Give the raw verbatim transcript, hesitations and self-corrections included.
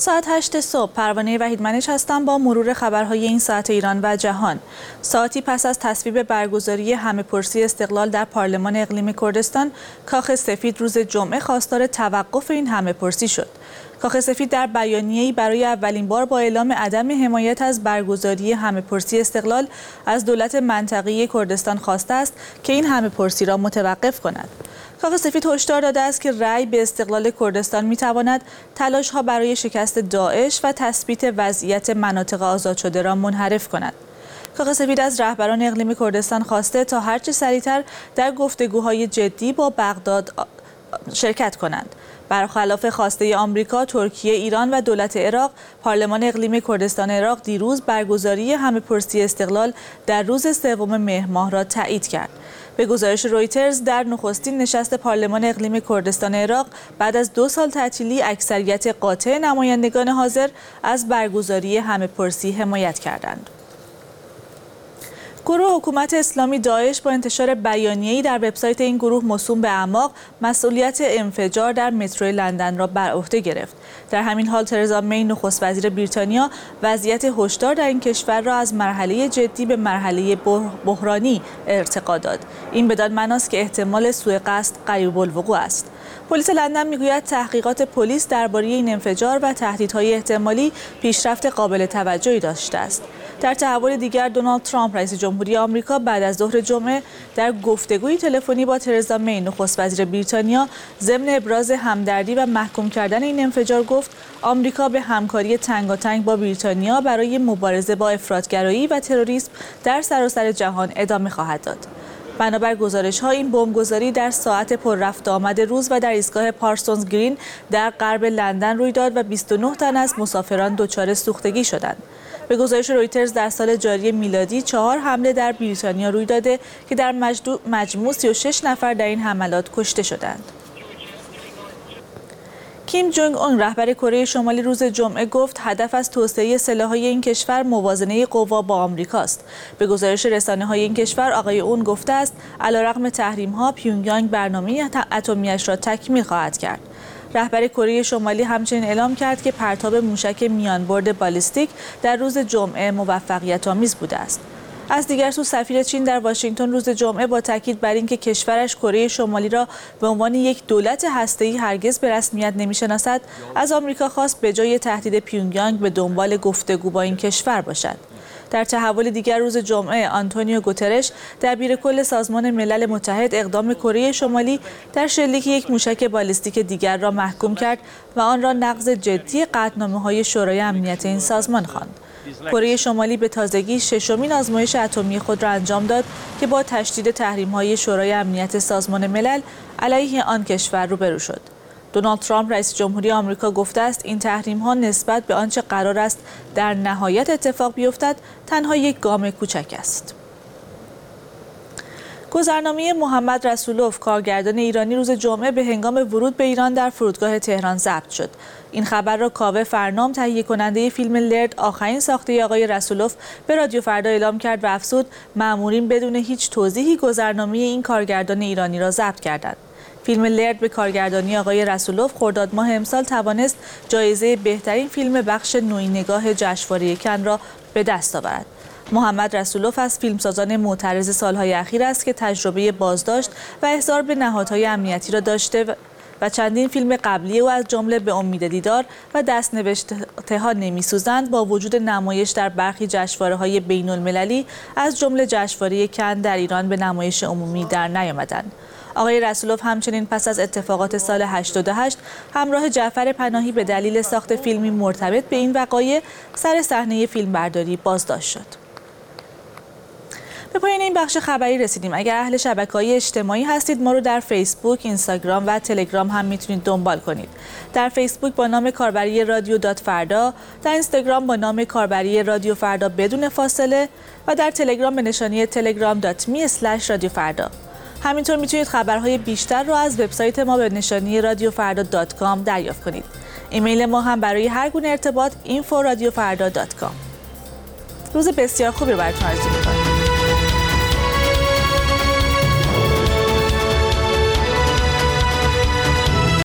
ساعت هشت صبح پروانه وحیدمنش هستم با مرور خبرهای این ساعت ایران و جهان. ساعتی پس از تصویب برگزاری همه‌پرسی استقلال در پارلمان اقلیمی کردستان، کاخ سفید روز جمعه خواستار توقف این همه‌پرسی شد. کاخ سفید در بیانیه‌ای برای اولین بار با اعلام عدم حمایت از برگزاری همه‌پرسی استقلال از دولت منطقه‌ای کردستان خواسته است که این همه‌پرسی را متوقف کند. کاخ سفید هشدار داده است که رأی به استقلال کردستان می‌تواند تلاش‌ها برای شکست داعش و تثبیت وضعیت مناطق آزاد شده را منحرف کند. کاخ سفید از رهبران اقلیم کردستان خواسته تا هرچه سریعتر در گفتگوهای جدی با بغداد شرکت کنند. برخلاف خواسته آمریکا، ترکیه، ایران و دولت عراق، پارلمان اقلیمی کردستان عراق دیروز برگزاری همه‌پرسی استقلال در روز سوم مهر ماه را تایید کرد. به گزارش رویترز، در نخستین نشست پارلمان اقلیمی کردستان عراق بعد از دو سال تعطیلی، اکثریت قاطع نمایندگان حاضر از برگزاری همه‌پرسی حمایت کردند. گروه حکومت اسلامی داعش با انتشار بیانیه‌ای در وبسایت این گروه موسوم به اعماق، مسئولیت انفجار در مترو لندن را بر عهده گرفت. در همین حال ترزا می، نخست وزیر بریتانیا، وضعیت هشدار در این کشور را از مرحله جدی به مرحله بحرانی ارتقا داد. این بدان معناست که احتمال سوء قصد قریب الوقوع است. پلیس لندن میگوید تحقیقات پلیس درباره این انفجار و تهدیدهای احتمالی پیشرفت قابل توجهی داشته است. در تحول دیگر، دونالد ترامپ رئیس جمهوری آمریکا بعد از ظهر جمعه در گفتگوی تلفنی با ترزا می، نخست وزیر بریتانیا، ضمن ابراز همدردی و محکوم کردن این انفجار گفت آمریکا به همکاری تنگاتنگ با بریتانیا برای مبارزه با افراطگرایی و تروریسم در سراسر جهان ادامه خواهد داد. بنابر گزارش‌ها، این بمبگذاری در ساعت پر رفت آمد روز و در ایستگاه پارسونز گرین در غرب لندن روی داد و بیست و نه تن از مسافران دچار سوختگی شدند. به گزارش رویترز، در سال جاری میلادی چهار حمله در بریتانیا روی داده که در مجموع سی و شش نفر در این حملات کشته شدند. کیم جونگ اون، رهبر کره شمالی، روز جمعه گفت هدف از توسعه سلاح‌های این کشور موازنه قوا با آمریکاست. به گزارش رسانه‌های این کشور، آقای اون گفته است علیرغم تحریم‌ها، پیونگیانگ برنامه اتمی‌اش را تکمیل خواهد کرد. رهبر کره شمالی همچنین اعلام کرد که پرتاب موشک میانبرد بالیستیک در روز جمعه موفقیت‌آمیز بوده است. از دیگر سو، سفیر چین در واشنگتن روز جمعه با تاکید بر اینکه کشورش کره شمالی را به عنوان یک دولت هسته‌ای هرگز به رسمیت نمی‌شناسد، از آمریکا خواست به جای تهدید پیونگیانگ به دنبال گفتگو با این کشور باشد. در تحول دیگر، روز جمعه آنتونیو گوترش، دبیر کل سازمان ملل متحد، اقدام کره شمالی در شلیک یک موشک بالیستیک دیگر را محکوم کرد و آن را نقض جدی قطعنامه‌های شورای امنیت این سازمان خواند. کره شمالی به تازگی ششمین آزمایش اتمی خود را انجام داد که با تشدید تحریم‌های شورای امنیت سازمان ملل علیه آن کشور روبرو شد. دونالد ترامپ رئیس جمهوری آمریکا گفته است این تحریم‌ها نسبت به آنچه قرار است در نهایت اتفاق بیفتد تنها یک گام کوچک است. گذرنامه محمد رسولوف، کارگردان ایرانی، روز جمعه به هنگام ورود به ایران در فرودگاه تهران ضبط شد. این خبر را کاوه فرنام، تهیه کننده فیلم لرد، آخرین ساخته آقای رسولوف، به رادیو فردا اعلام کرد و افزود مأمورین بدون هیچ توضیحی گذرنامه این کارگردان ایرانی را ضبط کردند. فیلم لرد به کارگردانی آقای رسولوف خرداد ماه امسال توانست جایزه بهترین فیلم بخش نوین نگاه جشنواره کن را به دست آورد. محمد رسولوف از فیلمسازان معترض سالهای اخیر است که تجربه بازداشت و احضار به نهادهای امنیتی را داشته و چندین فیلم قبلی او از جمله به امید دیدار و دست‌نوشته‌ها نمی‌سوزند با وجود نمایش در برخی جشنواره‌های بین‌المللی از جمله جشنواره کن در ایران به نمایش عمومی در نیامدند. آقای رسولوف همچنین پس از اتفاقات سال هشتاد و هشت همراه جعفر پناهی به دلیل ساخت فیلمی مرتبط به این وقایع سر صحنه فیلمبرداری بازداشت شد. به پایان این بخش خبری رسیدیم. اگر اهل شبکه‌های اجتماعی هستید، ما رو در فیسبوک، اینستاگرام و تلگرام هم میتونید دنبال کنید. در فیسبوک با نام کاربری رادیو دات فردا، در اینستاگرام با نام کاربری رادیو فردا بدون فاصله و در تلگرام به نشانی تلگرام دات می اسلش رادیو فردا. همینطور میتونید خبرهای بیشتر رو از وبسایت ما به نشانی رادیو فردا دات کام دریافت کنید. ایمیل ما هم برای هر گونه ارتباط اینفو رادیو فردا دات کام. روز بسیار خوبی رو براتون آرزو می‌کنم.